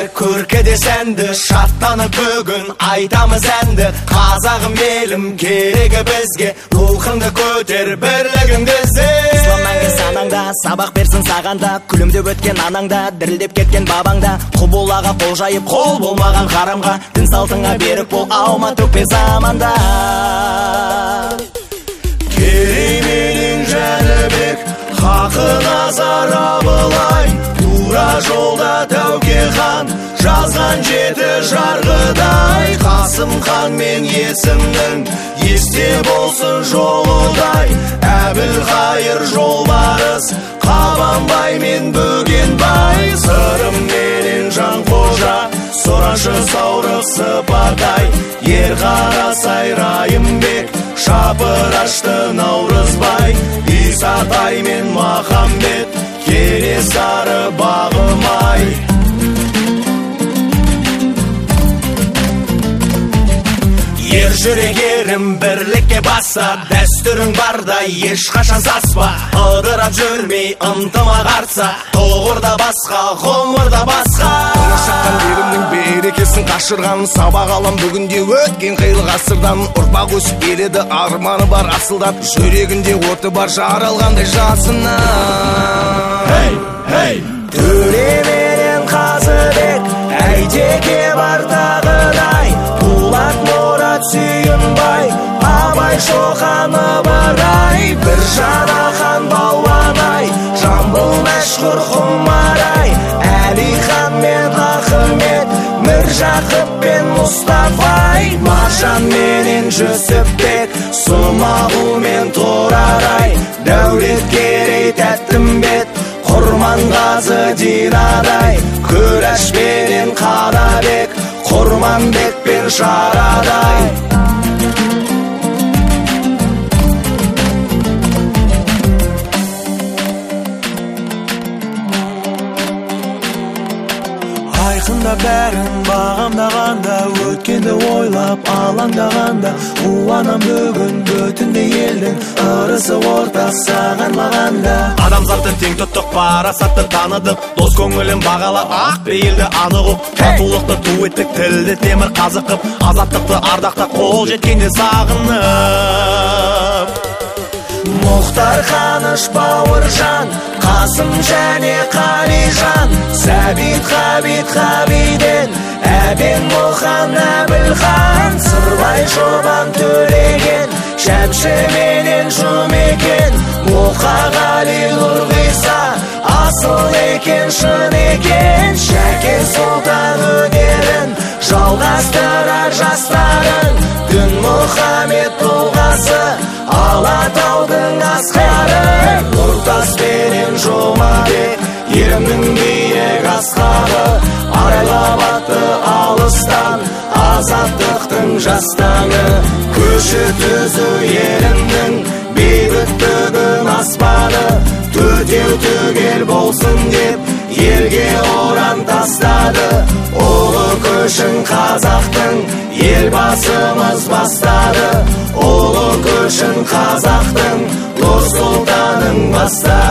көркеде сәнді, шаттанып бүгін айтамыз әнді. Қазағым елім керегі бізге, рухыңды көтер, бірлігіңді ізде. Ислам мәңгі санаңда, сабақ берсін сағанда, күлімдеп өткен анаңда, дірілдеп кеткен бабаңда. Құбылаға қол жайып, қол болмаған харамға, дін салтыңа берік бол, алма төкпе заманда. Керей менен Жәнібек, хақына зара былай, тура жолда Тәуке хан жазған жеті жарғыдай. Қасым хан мен есімнің есте болсын жолыдай. Әбілқайыр жолбарыс, Қабанбай мен Бөгенбай. Сырым менен Жанқожа, Сорашы Саурық Сыпатай. Ерқарасай Райымбек, Шапырашты Наурызбай. Исатай мен Махамбет, Кенесары Бағымай. Ер жүрек ерім бірлікке баса, дәстүрің барда ешқашан саспа. Ыдырап жүрмей ынтыма қарса, тоғырда басқа, ғұмырда басқа. Шаққан елімнің берекесін қашырған, сабақ алам бүгінде өткен қилы ғасырдан. Ұрпақ өсіп келеді, арманы бар асылдап, жүрегінде оты бар жаралғандай жасына. Төре менен Қазыбек, Әйтеке бар тағыдай. Дулат Мұрат Сүйінбай, Абай Шоқаны барай. Біржан Ахан Балуанай, Жамбыл мәшһүр Құмарай. Әлихан мен Ахмет, Міржақып пен Мұстафай. Маржан менен Жүсіпбек, Смағұл мен Торарай. Дәулеткерей Тәттімбет, Құрманғазы Динадай. Күрәш менен Қанабек, Құрманбек пен Шарадай. Айқында бәрін бағамдағанда, өткенді ойлап алаңдағанда, қуанам бүгін бүтіндей елдің ырысы ортақ сағанмағанда. Адамзатты тең тұттық, парасатты таныдық, дос көңілін бағалап, ақ бейілді анық ұқ. Татулықты ту еттік, тілді темір қазық қып, азаттықты ардақта қол жеткенде сағынып. Мұхтар Қаныш Бауыржан, Қасым және Қалижан. Сәбит Ғабит Ғабиден, Әбен Мұхан Әбілхан. Сырбай Жобан Төлеген, Шәмші менен Жұмекен. Мұқағали Нұрғиса, асыл екен шын екен. Шәкен Сұлтан өнерін жалғастырар жастарын. Дін Мұхаммед тұлғасы, Алатаудың асқары. Нұртас пенен Жұмабек, ерімнің биік асқағы. Арайлап атты алыстан, азаттықтың жастаңы. Көші түзу елімнің бейбіт бүгін аспаны. Төтеу түгел болсын деп, елге оран тастады. Ұлы көшін қазақтың елбасымыз бастады. Ұлы көшін қазақтың Нұрсұлтаның бастады.